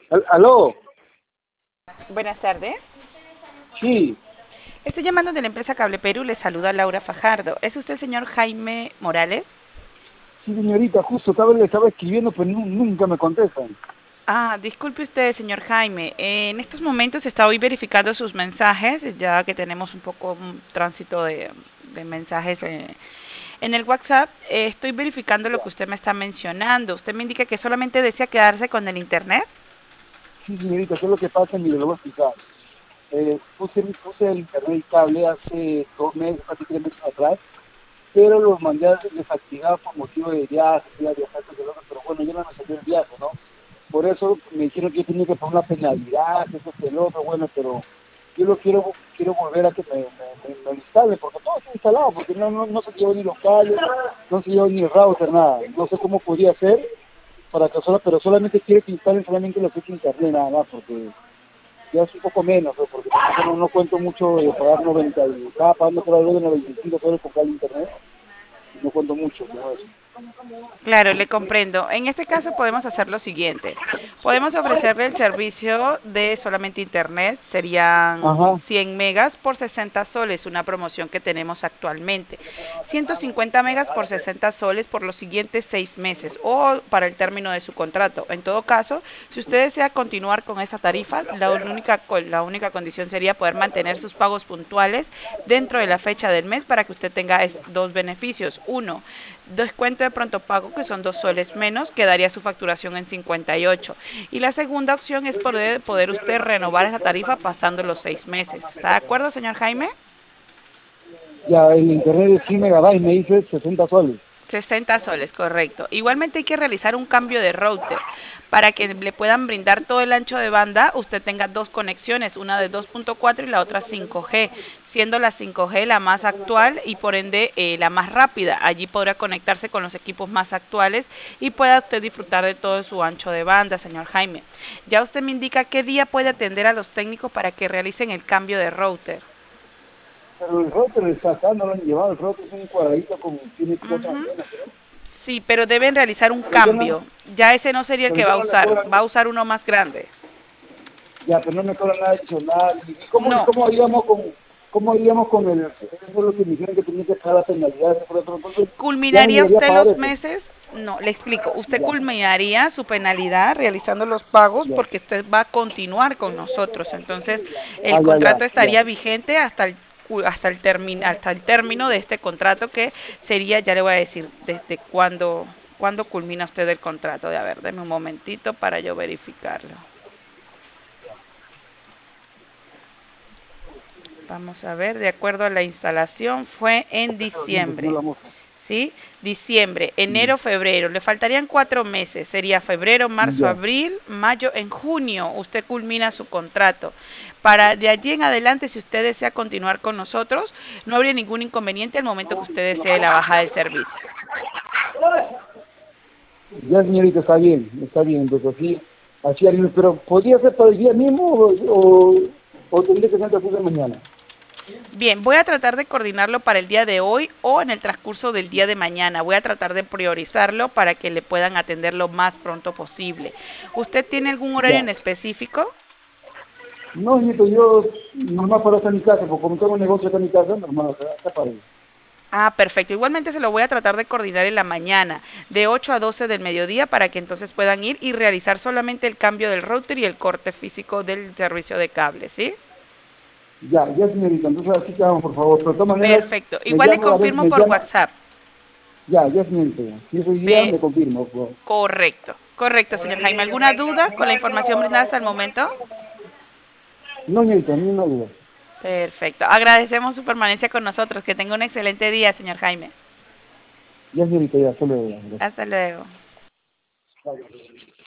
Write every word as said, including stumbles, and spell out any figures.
Al- ¿Aló? Buenas tardes. Sí, Estoy llamando de la empresa Cable Perú. Le saluda Laura Fajardo. ¿Es usted el señor Jaime Morales? sí, señorita, justo estaba, le estaba escribiendo, pero nu- nunca me contestan. Ah, disculpe usted, señor Jaime. Eh, en estos momentos está hoy verificando sus mensajes, ya que tenemos un poco un tránsito de, de mensajes eh, en el WhatsApp. Eh, estoy verificando lo que usted me está mencionando. Usted me indica que solamente desea quedarse con el Internet. Sí, señorita, ¿qué es lo que pasa? Mire, lo voy a explicar. Eh, puse, puse el internet y cable hace dos meses, casi tres meses atrás, pero los mandé a desactivar por motivo de viaje, que iba a viajar, que lo otro, pero bueno, yo no me salió el viaje, ¿no? Por eso me dijeron que yo tenía que poner una penalidad, que eso, que el otro, bueno, pero yo lo quiero quiero volver a que me, me, me, me instale, porque todo está instalado, porque no, no, no se llevó ni los cables, no se llevó ni el router, nada. No sé cómo podría ser, para que solo, pero solamente quiero que instalen solamente lo que es internet, nada más, porque ya es un poco menos, ¿no? Porque tampoco no, no cuento mucho de pagar noventa y estaba pagando por algo de noventa y cinco soles por cada internet, y no cuento mucho, ¿no? Eso. Claro, le comprendo. En este caso podemos hacer lo siguiente. Podemos ofrecerle el servicio de solamente internet, serían Ajá, cien megas por sesenta soles, una promoción que tenemos actualmente. ciento cincuenta megas por sesenta soles por los siguientes seis meses o para el término de su contrato. En todo caso, si usted desea continuar con esta tarifa, la única, la única condición sería poder mantener sus pagos puntuales dentro de la fecha del mes para que usted tenga dos beneficios. Uno, descuento de pronto pago, que son dos soles menos, quedaría su facturación en cincuenta y ocho. Y la segunda opción es poder, poder usted renovar esa tarifa pasando los seis meses. ¿Está de acuerdo, señor Jaime? ya el internet de cien megabytes me dice sesenta soles. sesenta soles, correcto. Igualmente hay que realizar un cambio de router para que le puedan brindar todo el ancho de banda. Usted tenga dos conexiones, una de dos punto cuatro y la otra cinco G, siendo la cinco G la más actual y por ende eh, la más rápida. Allí podrá conectarse con los equipos más actuales y pueda usted disfrutar de todo su ancho de banda, señor Jaime. Ya usted me indica qué día puede atender a los técnicos para que realicen el cambio de router. Pero el router está acá, no lo han llevado, el router es un cuadradito con, tiene cuatro Ujú. antenas, ¿no? Sí, pero deben realizar un Pero ya no, cambio. Ya ese no sería el pero que ya va a no le usar, cobran, va a usar uno más grande. ya, pero no me cobran nada adicional. ¿Y cómo, y No, cómo haríamos con, cómo haríamos con el, eso es lo que me dijeron que tenía que pagar la penalidad, por eso, entonces ya no culminaría llegaría a usted pagar los eso. meses, no, le explico, usted Ya, culminaría su penalidad realizando los pagos ya. porque usted va a continuar con nosotros. Entonces, Ah, el ya, ya, contrato ya. estaría vigente hasta el cu- hasta el termin- hasta el término de este contrato que sería, ya le voy a decir, desde cuándo, cuándo culmina usted el contrato. De a ver, deme un momentito para yo verificarlo. Vamos a ver, de acuerdo a la instalación, fue en Pero lindo, si no diciembre. la moza. ¿Sí? Diciembre, Mm, enero, febrero. Le faltarían cuatro meses. Sería febrero, marzo, ya, abril, mayo. En junio usted culmina su contrato. Para de allí en adelante, si usted desea continuar con nosotros, no habría ningún inconveniente al momento que usted desee la baja del servicio. ya señorita, está bien, está bien, pues así, así haríamos, pero ¿podría ser para el día mismo o, o, o tendría que ser antes de mañana? Bien, voy a tratar de coordinarlo para el día de hoy o en el transcurso del día de mañana. Voy a tratar de priorizarlo para que le puedan atender lo más pronto posible. ¿Usted tiene algún horario Ya. en específico? No, nieto, yo normal para estar en mi casa, porque como tengo un negocio acá en mi casa, normal, acá, acá para ir. Ah, perfecto. Igualmente se lo voy a tratar de coordinar en la mañana, de ocho a doce del mediodía, para que entonces puedan ir y realizar solamente el cambio del router y el corte físico del servicio de cable, ¿sí? Ya, ya señorita, entonces así quedamos, por favor, pero de todas maneras, Perfecto. me Igual le llama, a ver, confirmo me por llama, WhatsApp. ya, ya señorita, ya. Si es hoy día, Pe- me confirmo, por favor. Correcto. Correcto, señor Jaime. ¿Alguna duda con la información brindada hasta el momento? No, señorita, ni una duda. Perfecto. Agradecemos su permanencia con nosotros. Que tenga un excelente día, señor Jaime. Ya señorita, ya, hasta luego, ya, Hasta luego. gracias.